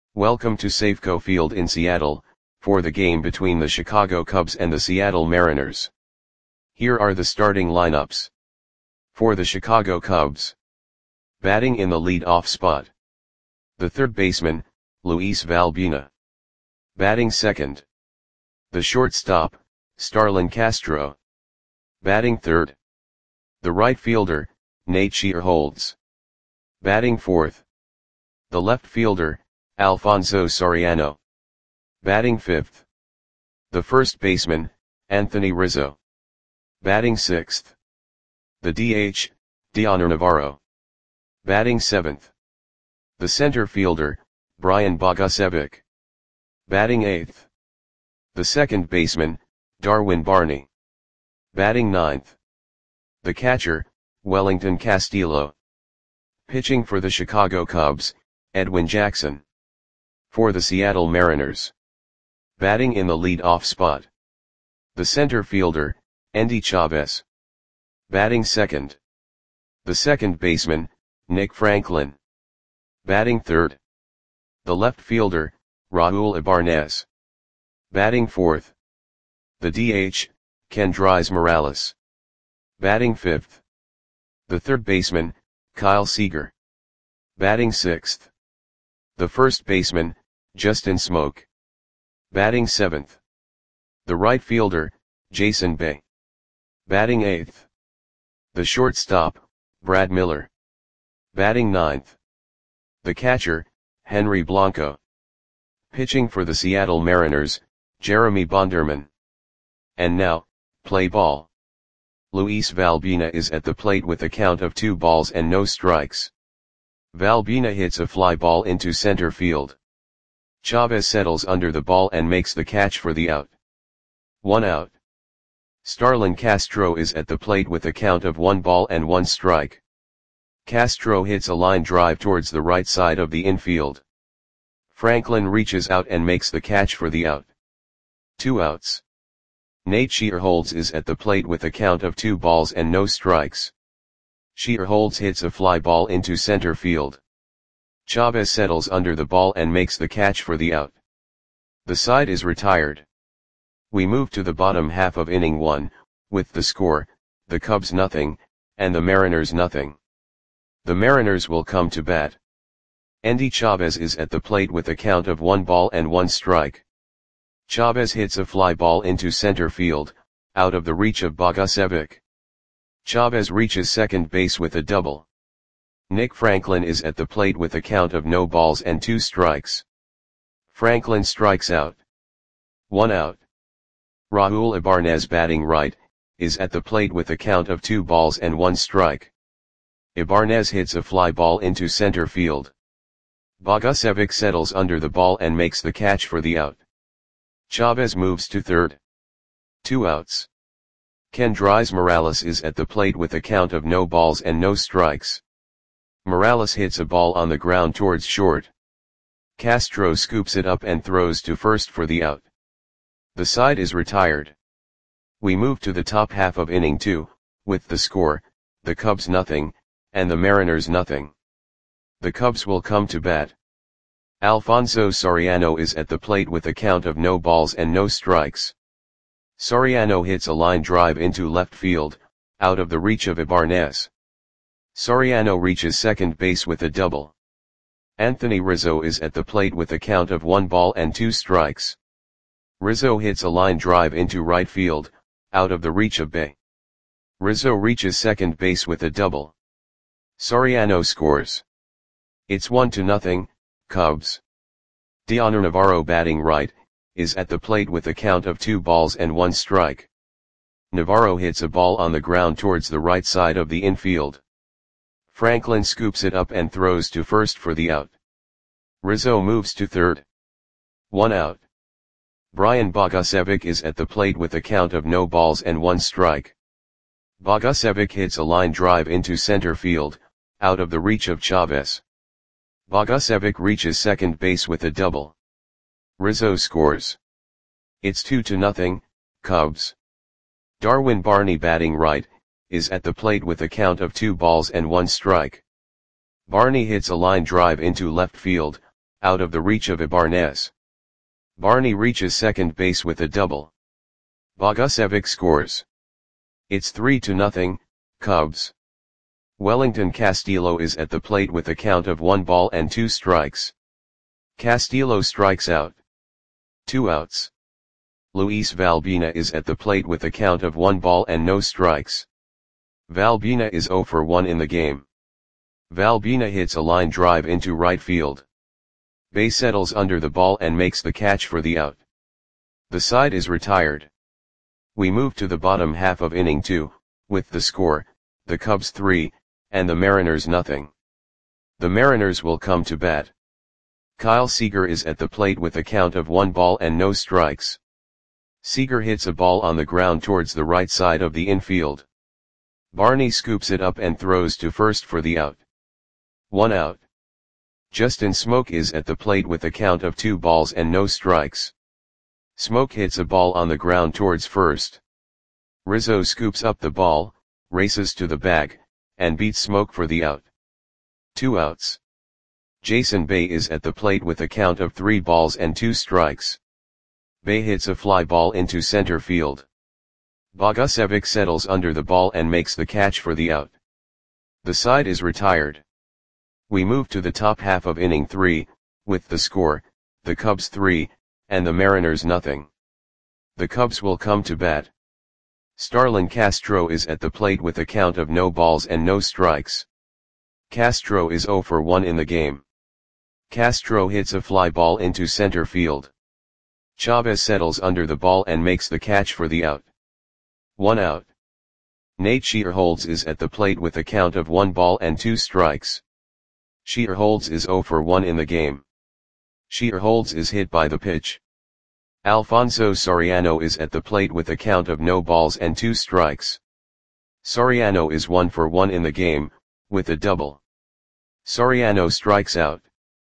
Welcome to Safeco Field in Seattle, for the game between the Chicago Cubs and the Seattle Mariners. Here are the starting lineups. For the Chicago Cubs. Batting in the lead-off spot. The third baseman, Luis Valbuena. Batting second. The shortstop, Starlin Castro. Batting third. The right fielder, Nate Shearholtz. Batting fourth. The left fielder, Alfonso Soriano. Batting fifth. The first baseman, Anthony Rizzo. Batting sixth. The DH, Dioner Navarro. Batting seventh. The center fielder, Brian Bogusevic. Batting eighth. The second baseman, Darwin Barney. Batting ninth. The catcher, Wellington Castillo. Pitching for the Chicago Cubs, Edwin Jackson. For the Seattle Mariners. Batting in the lead-off spot. The center fielder, Endy Chavez. Batting second. The second baseman, Nick Franklin. Batting third. The left fielder, Raul Ibarnez. Batting fourth. The DH, Kendrys Morales. Batting fifth. The third baseman, Kyle Seager. Batting sixth. The first baseman, Justin Smoak. Batting seventh. The right fielder, Jason Bay. Batting eighth. The shortstop, Brad Miller. Batting ninth. The catcher, Henry Blanco. Pitching for the Seattle Mariners, Jeremy Bonderman. And now, play ball. Luis Valbuena is at the plate with a count of 2 balls and no strikes. Valbuena hits a fly ball into center field. Chavez settles under the ball and makes the catch for the out. 1 out. Starlin Castro is at the plate with a count of 1 ball and 1 strike. Castro hits a line drive towards the right side of the infield. Franklin reaches out and makes the catch for the out. 2 outs. Nate Shearholtz is at the plate with a count of 2 balls and no strikes. Shearholtz hits a fly ball into center field. Chavez settles under the ball and makes the catch for the out. The side is retired. We move to the bottom half of inning 1, with the score, the Cubs nothing, and the Mariners nothing. The Mariners will come to bat. Endy Chavez is at the plate with a count of 1 ball and 1 strike. Chavez hits a fly ball into center field, out of the reach of Bogusevic. Chavez reaches second base with a double. Nick Franklin is at the plate with a count of no balls and 2 strikes. Franklin strikes out. 1 out. Raul Ibarnez, batting right, is at the plate with a count of 2 balls and 1 strike. Ibarnez hits a fly ball into center field. Bogusevic settles under the ball and makes the catch for the out. Chavez moves to third. 2 outs. Kendrys Morales is at the plate with a count of no balls and no strikes. Morales hits a ball on the ground towards short. Castro scoops it up and throws to first for the out. The side is retired. We move to the top half of inning 2, with the score, the Cubs nothing, and the Mariners nothing. The Cubs will come to bat. Alfonso Soriano is at the plate with a count of no balls and no strikes. Soriano hits a line drive into left field, out of the reach of Ibarnez. Soriano reaches second base with a double. Anthony Rizzo is at the plate with a count of 1 ball and 2 strikes. Rizzo hits a line drive into right field, out of the reach of Bay. Rizzo reaches second base with a double. Soriano scores. It's 1-0, Cubs. Dioner Navarro, batting right, is at the plate with a count of 2 balls and 1 strike. Navarro hits a ball on the ground towards the right side of the infield. Franklin scoops it up and throws to first for the out. Rizzo moves to third. 1 out. Brian Bogusevic is at the plate with a count of no balls and 1 strike. Bogusevic hits a line drive into center field, out of the reach of Chavez. Bogusevic reaches second base with a double. Rizzo scores. It's 2-0, Cubs. Darwin Barney, batting right, is at the plate with a count of 2 balls and 1 strike. Barney hits a line drive into left field, out of the reach of Ibarnez. Barney reaches second base with a double. Bogusevic scores. It's 3-0, Cubs. Wellington Castillo is at the plate with a count of 1 ball and 2 strikes. Castillo strikes out. 2 outs. Luis Valbina is at the plate with a count of 1 ball and no strikes. Valbina is 0 for 1 in the game. Valbina hits a line drive into right field. Bay settles under the ball and makes the catch for the out. The side is retired. We move to the bottom half of inning 2, with the score, the Cubs 3, and the Mariners nothing. The Mariners will come to bat. Kyle Seager is at the plate with a count of 1 ball and no strikes. Seager hits a ball on the ground towards the right side of the infield. Barney scoops it up and throws to first for the out. 1 out. Justin Smoke is at the plate with a count of 2 balls and no strikes. Smoke hits a ball on the ground towards first. Rizzo scoops up the ball, races to the bag, and beats Smoke for the out. 2 outs. Jason Bay is at the plate with a count of 3 balls and 2 strikes. Bay hits a fly ball into center field. Bogusevic settles under the ball and makes the catch for the out. The side is retired. We move to the top half of inning 3, with the score, the Cubs 3, and the Mariners nothing. The Cubs will come to bat. Starlin Castro is at the plate with a count of no balls and no strikes. Castro is 0 for 1 in the game. Castro hits a fly ball into center field. Chavez settles under the ball and makes the catch for the out. 1 out. Nate Shearholtz is at the plate with a count of 1 ball and 2 strikes. Shearholtz is 0 for 1 in the game. Shearholtz is hit by the pitch. Alfonso Soriano is at the plate with a count of no balls and 2 strikes. Soriano is 1 for 1 in the game, with a double. Soriano strikes out.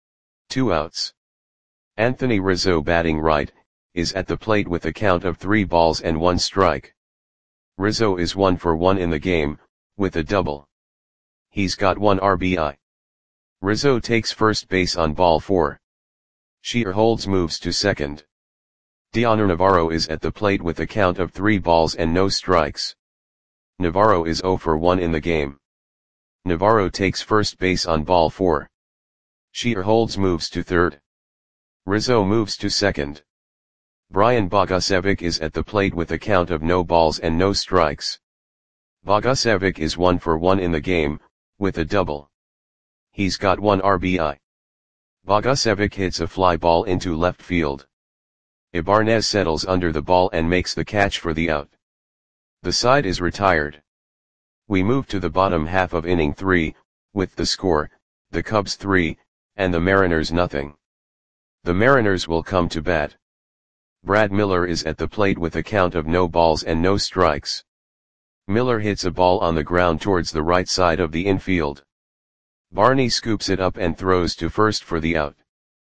2 outs. Anthony Rizzo, batting right, is at the plate with a count of 3 balls and 1 strike. Rizzo is 1 for 1 in the game, with a double. He's got 1 RBI. Rizzo takes first base on ball 4. Shearholtz moves to second. Dioner Navarro is at the plate with a count of 3 balls and no strikes. Navarro is 0 for 1 in the game. Navarro takes first base on ball 4. Shearholtz moves to third. Rizzo moves to second. Brian Bogusevic is at the plate with a count of no balls and no strikes. Bogusevic is 1 for 1 in the game, with a double. He's got 1 RBI. Bogusevic hits a fly ball into left field. Ibarnez settles under the ball and makes the catch for the out. The side is retired. We move to the bottom half of inning 3, with the score, the Cubs 3, and the Mariners nothing. The Mariners will come to bat. Brad Miller is at the plate with a count of no balls and no strikes. Miller hits a ball on the ground towards the right side of the infield. Barney scoops it up and throws to first for the out.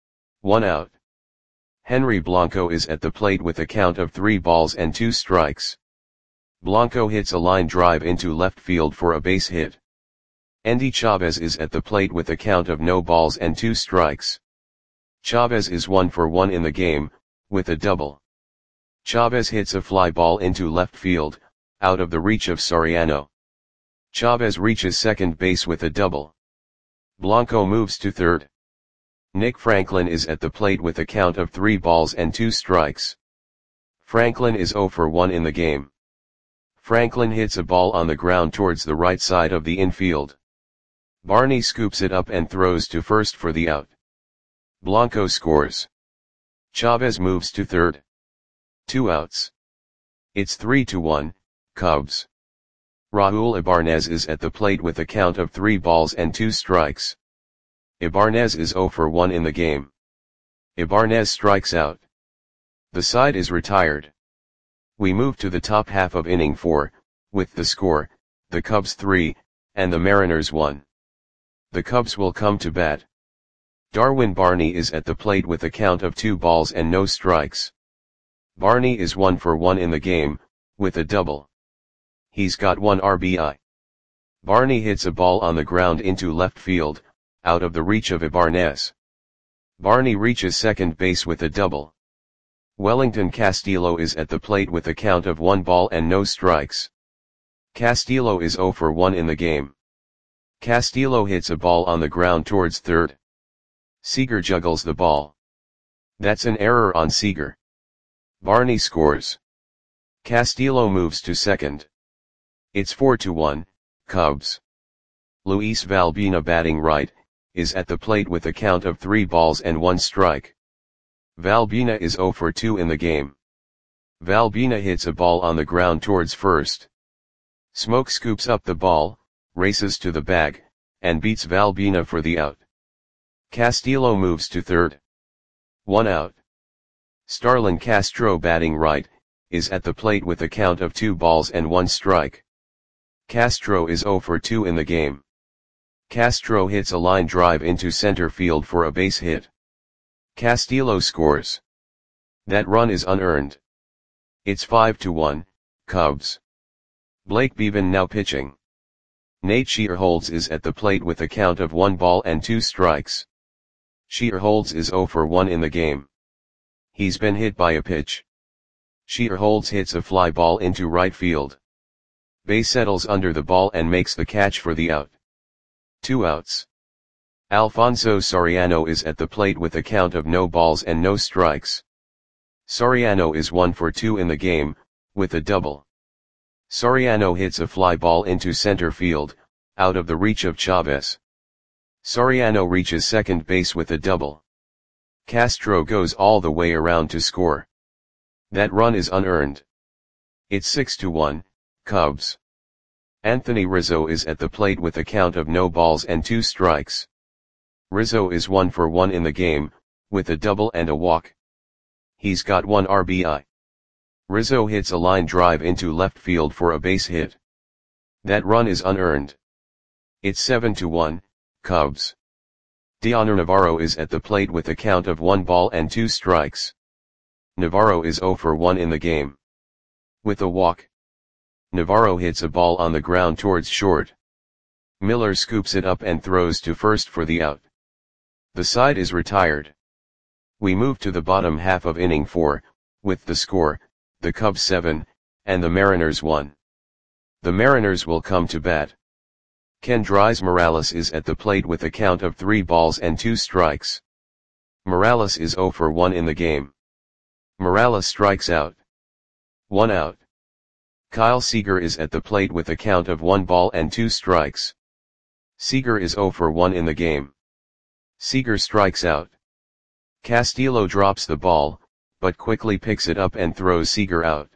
1 out. Henry Blanco is at the plate with a count of 3 balls and 2 strikes. Blanco hits a line drive into left field for a base hit. Endy Chavez is at the plate with a count of no balls and 2 strikes. Chavez is 1 for 1 in the game, with a double. Chavez hits a fly ball into left field, out of the reach of Soriano. Chavez reaches second base with a double. Blanco moves to third. Nick Franklin is at the plate with a count of 3 balls and 2 strikes. Franklin is 0 for 1 in the game. Franklin hits a ball on the ground towards the right side of the infield. Barney scoops it up and throws to first for the out. Blanco scores. Chavez moves to third. 2 outs. It's 3-1, Cubs. Raul Ibarnez is at the plate with a count of 3 balls and 2 strikes. Ibarnez is 0 for 1 in the game. Ibarnez strikes out. The side is retired. We move to the top half of inning 4, with the score, the Cubs 3, and the Mariners 1. The Cubs will come to bat. Darwin Barney is at the plate with a count of 2 balls and no strikes. Barney is 1 for 1 in the game, with a double. He's got 1 RBI. Barney hits a ball on the ground into left field, out of the reach of Ibarnez. Barney reaches second base with a double. Wellington Castillo is at the plate with a count of 1 ball and no strikes. Castillo is 0 for 1 in the game. Castillo hits a ball on the ground towards third. Seager juggles the ball. That's an error on Seager. Barney scores. Castillo moves to second. It's 4-1, Cubs. Luis Valbuena, batting right, is at the plate with a count of 3 balls and 1 strike. Valbuena is 0 for 2 in the game. Valbuena hits a ball on the ground towards first. Smoke scoops up the ball, races to the bag, and beats Valbuena for the out. Castillo moves to third. 1 out. Starlin Castro, batting right, is at the plate with a count of 2 balls and 1 strike. Castro is 0 for 2 in the game. Castro hits a line drive into center field for a base hit. Castillo scores. That run is unearned. It's 5-1, Cubs. Blake Bevan now pitching. Nate Shearholtz is at the plate with a count of 1 ball and 2 strikes. Shearholtz is 0 for 1 in the game. He's been hit by a pitch. Shearholtz hits a fly ball into right field. Bay settles under the ball and makes the catch for the out. 2 outs. Alfonso Soriano is at the plate with a count of no balls and no strikes. Soriano is 1 for 2 in the game, with a double. Soriano hits a fly ball into center field, out of the reach of Chavez. Soriano reaches second base with a double. Castro goes all the way around to score. That run is unearned. It's 6-1, Cubs. Anthony Rizzo is at the plate with a count of no balls and 2 strikes. Rizzo is 1 for 1 in the game, with a double and a walk. He's got 1 RBI. Rizzo hits a line drive into left field for a base hit. That run is unearned. It's 7-1, Cubs. Dioner Navarro is at the plate with a count of 1 ball and 2 strikes. Navarro is 0 for 1 in the game. With a walk. Navarro hits a ball on the ground towards short. Miller scoops it up and throws to first for the out. The side is retired. We move to the bottom half of inning 4, with the score, the Cubs 7, and the Mariners 1. The Mariners will come to bat. Kendrys Morales is at the plate with a count of 3 balls and 2 strikes. Morales is 0 for 1 in the game. Morales strikes out. 1 out. Kyle Seager is at the plate with a count of 1 ball and 2 strikes. Seager is 0 for 1 in the game. Seager strikes out. Castillo drops the ball, but quickly picks it up and throws Seager out.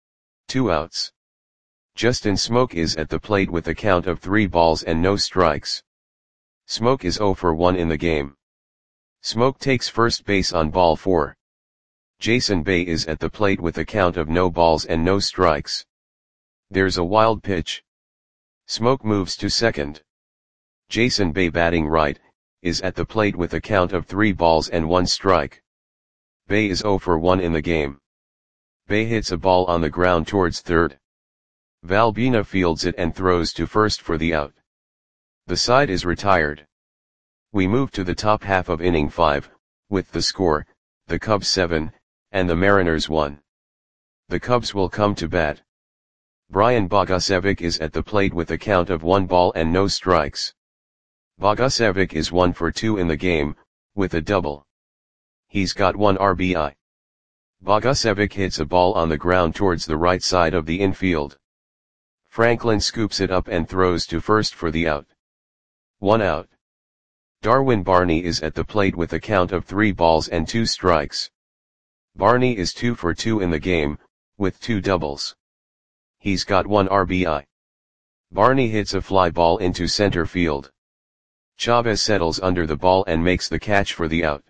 2 outs. Justin Smoke is at the plate with a count of 3 balls and no strikes. Smoke is 0 for 1 in the game. Smoke takes first base on ball 4. Jason Bay is at the plate with a count of no balls and no strikes. There's a wild pitch. Smoke moves to second. Jason Bay, batting right, is at the plate with a count of 3 balls and 1 strike. Bay is 0 for 1 in the game. Bay hits a ball on the ground towards third. Valbuena fields it and throws to first for the out. The side is retired. We move to the top half of inning 5, with the score, the Cubs 7, and the Mariners 1. The Cubs will come to bat. Brian Bogusevic is at the plate with a count of 1 ball and no strikes. Bogusevic is 1 for 2 in the game, with a double. He's got 1 RBI. Bogusevic hits a ball on the ground towards the right side of the infield. Franklin scoops it up and throws to first for the out. 1 out. Darwin Barney is at the plate with a count of 3 balls and 2 strikes. Barney is 2 for 2 in the game, with 2 doubles. He's got 1 RBI. Barney hits a fly ball into center field. Chavez settles under the ball and makes the catch for the out.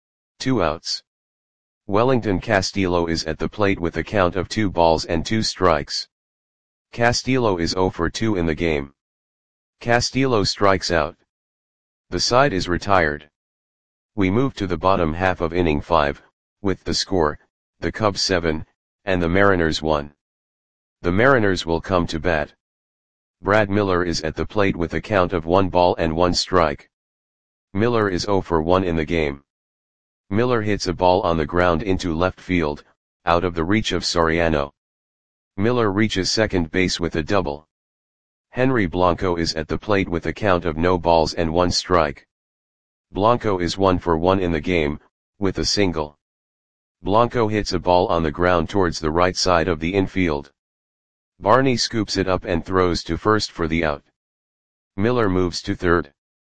2 outs. Wellington Castillo is at the plate with a count of 2 balls and 2 strikes. Castillo is 0 for 2 in the game. Castillo strikes out. The side is retired. We move to the bottom half of inning 5, with the score, the Cubs 7, and the Mariners 1. The Mariners will come to bat. Brad Miller is at the plate with a count of 1 ball and 1 strike. Miller is 0 for 1 in the game. Miller hits a ball on the ground into left field, out of the reach of Soriano. Miller reaches second base with a double. Henry Blanco is at the plate with a count of no balls and one strike. Blanco is 1 for 1 in the game, with a single. Blanco hits a ball on the ground towards the right side of the infield. Barney scoops it up and throws to first for the out. Miller moves to third.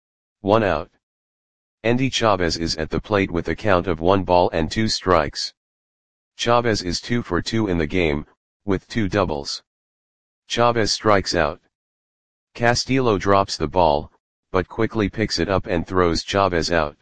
1 out. Endy Chavez is at the plate with a count of 1 ball and 2 strikes. Chavez is 2 for 2 in the game, with 2 doubles. Chavez strikes out. Castillo drops the ball, but quickly picks it up and throws Chavez out.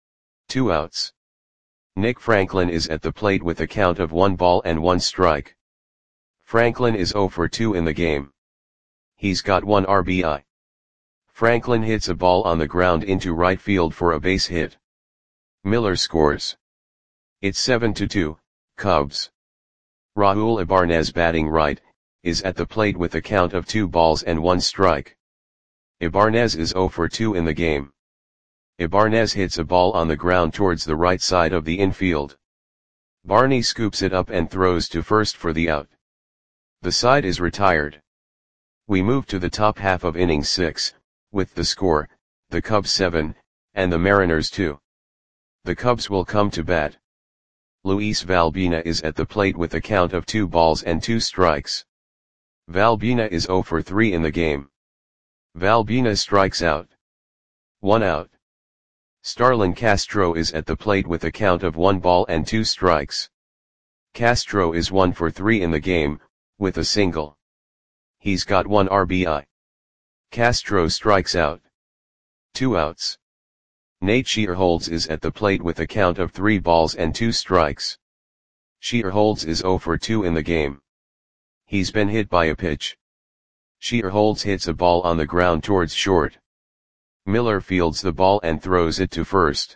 2 outs. Nick Franklin is at the plate with a count of 1 ball and 1 strike. Franklin is 0 for 2 in the game. He's got 1 RBI. Franklin hits a ball on the ground into right field for a base hit. Miller scores. It's 7-2, Cubs. Raul Ibanez, batting right, is at the plate with a count of 2 balls and 1 strike. Ibanez is 0 for 2 in the game. Ibanez hits a ball on the ground towards the right side of the infield. Barney scoops it up and throws to first for the out. The side is retired. We move to the top half of inning 6, with the score, the Cubs 7, and the Mariners 2. The Cubs will come to bat. Luis Valbina is at the plate with a count of 2 balls and 2 strikes. Valbina is 0 for 3 in the game. Valbina strikes out. 1 out. Starlin Castro is at the plate with a count of 1 ball and 2 strikes. Castro is 1 for 3 in the game, with a single. He's got 1 RBI. Castro strikes out. 2 outs. Nate Shearholz is at the plate with a count of 3 balls and 2 strikes. Shearholz is 0 for 2 in the game. He's been hit by a pitch. Shearholz hits a ball on the ground towards short. Miller fields the ball and throws it to first.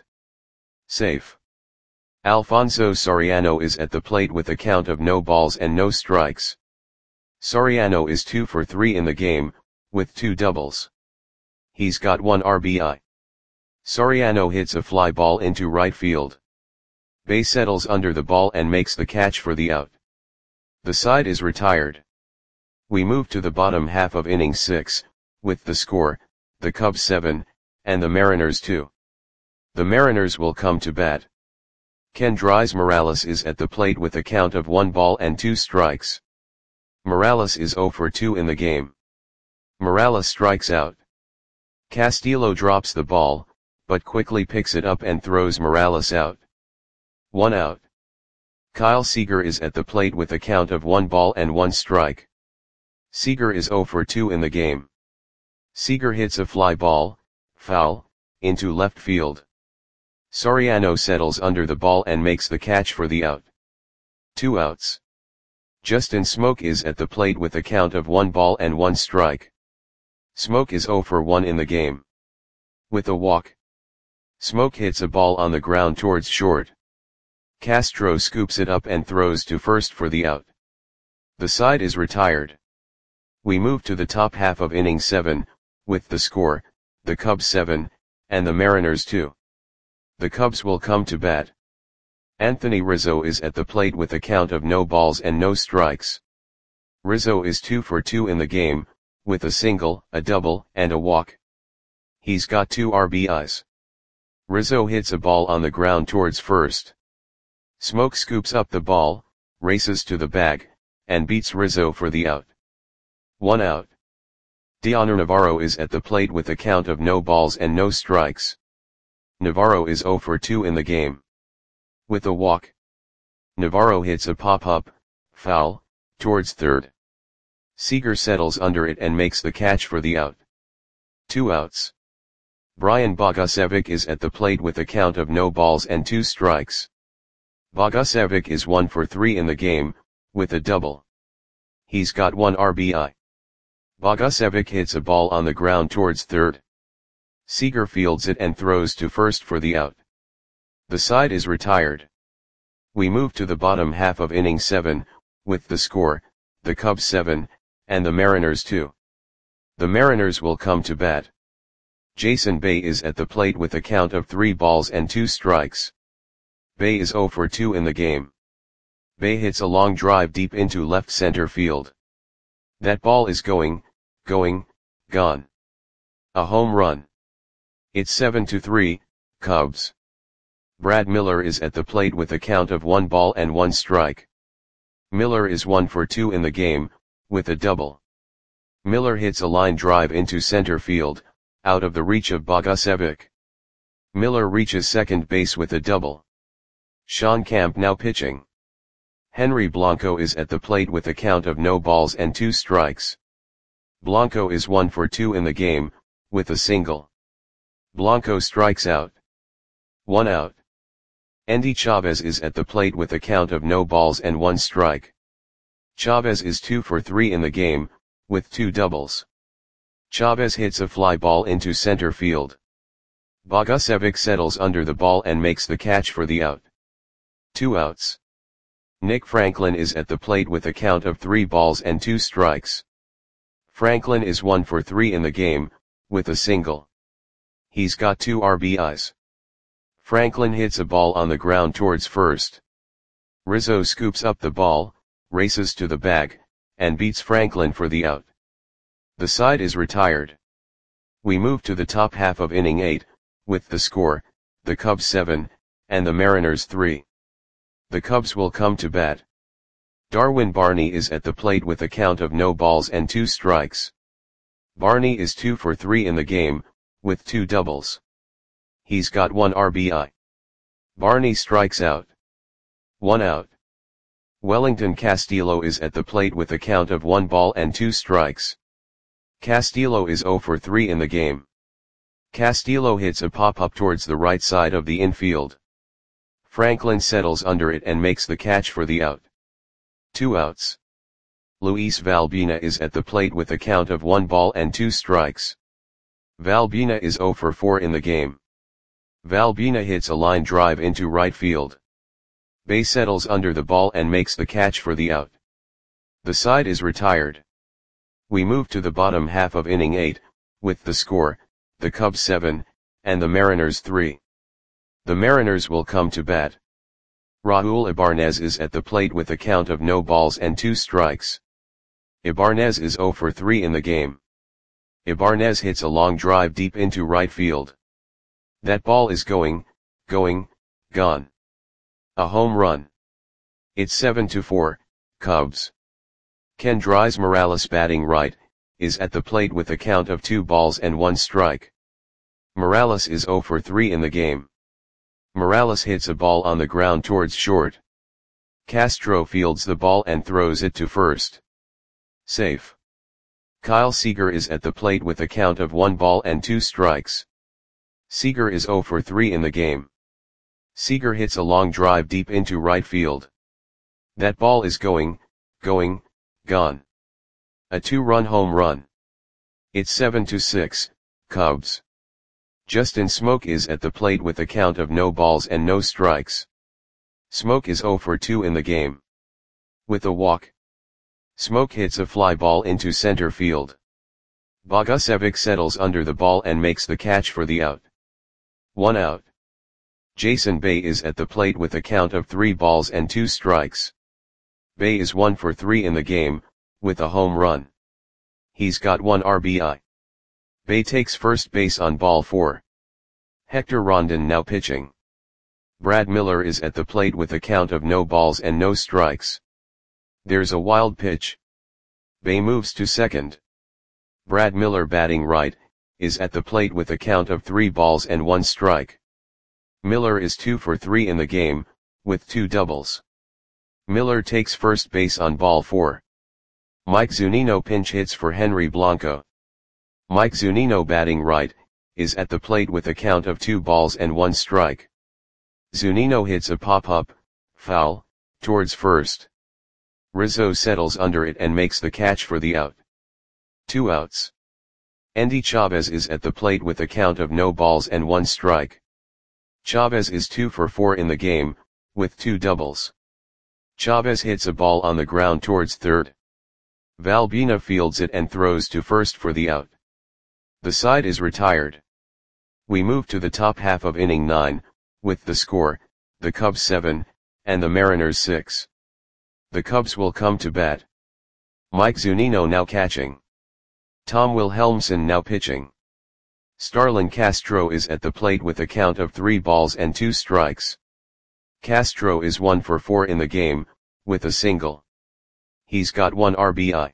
Safe. Alfonso Soriano is at the plate with a count of no balls and no strikes. Soriano is 2 for 3 in the game, with 2 doubles. He's got 1 RBI. Soriano hits a fly ball into right field. Bay settles under the ball and makes the catch for the out. The side is retired. We move to the bottom half of inning 6, with the score, the Cubs 7, and the Mariners 2. The Mariners will come to bat. Kendrys Morales is at the plate with a count of 1 ball and 2 strikes. Morales is 0 for 2 in the game. Morales strikes out. Castillo drops the ball, but quickly picks it up and throws Morales out. 1 out. Kyle Seager is at the plate with a count of 1 ball and 1 strike. Seager is 0 for 2 in the game. Seager hits a fly ball, foul, into left field. Soriano settles under the ball and makes the catch for the out. 2 outs. Justin Smoak is at the plate with a count of 1 ball and 1 strike. Smoak is 0 for 1 in the game. With a walk. Smoak hits a ball on the ground towards short. Castro scoops it up and throws to first for the out. The side is retired. We move to the top half of inning 7, with the score, the Cubs 7, and the Mariners 2. The Cubs will come to bat. Anthony Rizzo is at the plate with a count of no balls and no strikes. Rizzo is 2 for 2 in the game, with a single, a double, and a walk. He's got 2 RBIs. Rizzo hits a ball on the ground towards first. Smoak scoops up the ball, races to the bag, and beats Rizzo for the out. 1 out. Dioner Navarro is at the plate with a count of no balls and no strikes. Navarro is 0 for 2 in the game. With a walk. Navarro hits a pop-up, foul, towards third. Seager settles under it and makes the catch for the out. 2 outs. Brian Bogusevic is at the plate with a count of no balls and 2 strikes. Bogusevic is 1 for 3 in the game, with a double. He's got 1 RBI. Bogusevic hits a ball on the ground towards third. Seager fields it and throws to first for the out. The side is retired. We move to the bottom half of inning 7, with the score, the Cubs 7, and the Mariners 2. The Mariners will come to bat. Jason Bay is at the plate with a count of 3 balls and 2 strikes. Bae is 0 for 2 in the game. Bae hits a long drive deep into left center field. That ball is going, gone. A home run. It's 7-3, Cubs. Brad Miller is at the plate with a count of 1 ball and 1 strike. Miller is 1 for 2 in the game, with a double. Miller hits a line drive into center field, out of the reach of Bogusevic. Miller reaches second base with a double. Sean Camp now pitching. Henry Blanco is at the plate with a count of no balls and 2 strikes. Blanco is 1 for 2 in the game, with a single. Blanco strikes out. 1 out. Endy Chavez is at the plate with a count of no balls and 1 strike. Chavez is 2 for 3 in the game, with 2 doubles. Chavez hits a fly ball into center field. Bogusevic settles under the ball and makes the catch for the out. 2 outs. Nick Franklin is at the plate with a count of 3 balls and 2 strikes. Franklin is 1 for 3 in the game, with a single. He's got 2 RBIs. Franklin hits a ball on the ground towards first. Rizzo scoops up the ball, races to the bag, and beats Franklin for the out. The side is retired. We move to the top half of inning 8, with the score, the Cubs 7, and the Mariners 3. The Cubs will come to bat. Darwin Barney is at the plate with a count of no balls and 2 strikes. Barney is 2 for 3 in the game, with 2 doubles. He's got 1 RBI. Barney strikes out. 1 out. Wellington Castillo is at the plate with a count of 1 ball and 2 strikes. Castillo is 0 for 3 in the game. Castillo hits a pop-up towards the right side of the infield. Franklin settles under it and makes the catch for the out. 2 outs. Luis Valbina is at the plate with a count of 1 ball and 2 strikes. Valbina is 0 for 4 in the game. Valbina hits a line drive into right field. Bae settles under the ball and makes the catch for the out. The side is retired. We move to the bottom half of inning 8, with the score, the Cubs 7, and the Mariners 3. The Mariners will come to bat. Raul Ibanez is at the plate with a count of no balls and 2 strikes. Ibanez is 0 for 3 in the game. Ibanez hits a long drive deep into right field. That ball is going, gone. A home run. It's 7-4, Cubs. Kendrys Morales batting right, is at the plate with a count of 2 balls and 1 strike. Morales is 0 for 3 in the game. Morales hits a ball on the ground towards short. Castro fields the ball and throws it to first. Safe. Kyle Seager is at the plate with a count of 1 ball and 2 strikes. Seager is 0 for 3 in the game. Seager hits a long drive deep into right field. That ball is going, gone. A 2-run home run. It's 7-6, Cubs. Justin Smoke is at the plate with a count of no balls and no strikes. Smoke is 0 for 2 in the game. With a walk. Smoke hits a fly ball into center field. Bogusevic settles under the ball and makes the catch for the out. 1 out. Jason Bae is at the plate with a count of 3 balls and 2 strikes. Bae is 1 for 3 in the game, with a home run. He's got 1 RBI. Bae takes first base on ball 4. Hector Rondon now pitching. Brad Miller is at the plate with a count of no balls and no strikes. There's a wild pitch. Bae moves to second. Brad Miller batting right, is at the plate with a count of 3 balls and 1 strike. Miller is 2 for 3 in the game, with 2 doubles. Miller takes first base on ball 4. Mike Zunino pinch hits for Henry Blanco. Mike Zunino batting right, is at the plate with a count of 2 balls and 1 strike. Zunino hits a pop-up, foul, towards first. Rizzo settles under it and makes the catch for the out. 2 outs. Endy Chavez is at the plate with a count of no balls and 1 strike. Chavez is 2 for 4 in the game, with 2 doubles. Chavez hits a ball on the ground towards third. Valbina fields it and throws to first for the out. The side is retired. We move to the top half of inning 9, with the score, the Cubs 7, and the Mariners 6. The Cubs will come to bat. Mike Zunino now catching. Tom Wilhelmsen now pitching. Starlin Castro is at the plate with a count of 3 balls and 2 strikes. Castro is 1 for 4 in the game, with a single. He's got 1 RBI.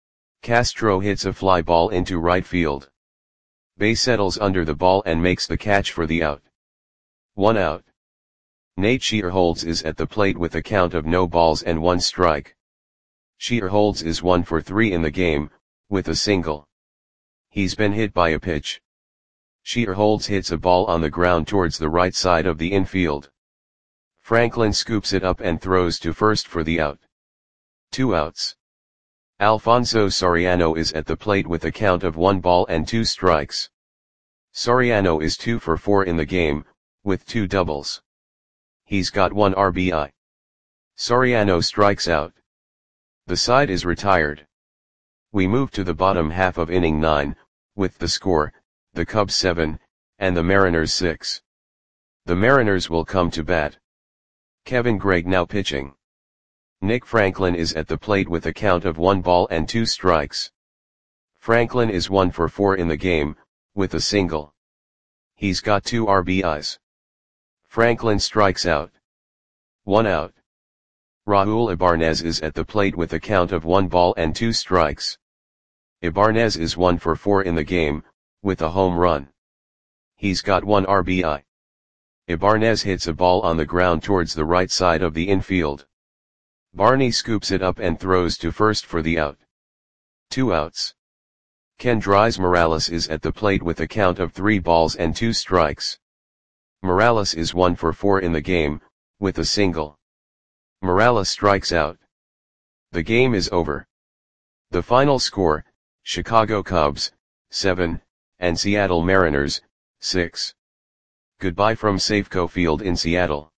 Castro hits a fly ball into right field. Bay settles under the ball and makes the catch for the out. 1 out. Nate Shearholtz is at the plate with a count of no balls and 1 strike. Shearholtz is 1 for 3 in the game, with a single. He's been hit by a pitch. Shearholtz hits a ball on the ground towards the right side of the infield. Franklin scoops it up and throws to first for the out. 2 outs. Alfonso Soriano is at the plate with a count of 1 ball and 2 strikes. Soriano is 2 for 4 in the game, with 2 doubles. He's got 1 RBI. Soriano strikes out. The side is retired. We move to the bottom half of inning 9, with the score, the Cubs 7, and the Mariners 6. The Mariners will come to bat. Kevin Gregg now pitching. Nick Franklin is at the plate with a count of 1 ball and 2 strikes. Franklin is 1 for 4 in the game, with a single. He's got 2 RBIs. Franklin strikes out. 1 out. Raul Ibanez is at the plate with a count of 1 ball and 2 strikes. Ibanez is 1 for 4 in the game, with a home run. He's got 1 RBI. Ibanez hits a ball on the ground towards the right side of the infield. Barney scoops it up and throws to first for the out. 2 outs. Kendrys Morales is at the plate with a count of 3 balls and 2 strikes. Morales is 1 for 4 in the game, with a single. Morales strikes out. The game is over. The final score, Chicago Cubs, 7, and Seattle Mariners, 6. Goodbye from Safeco Field in Seattle.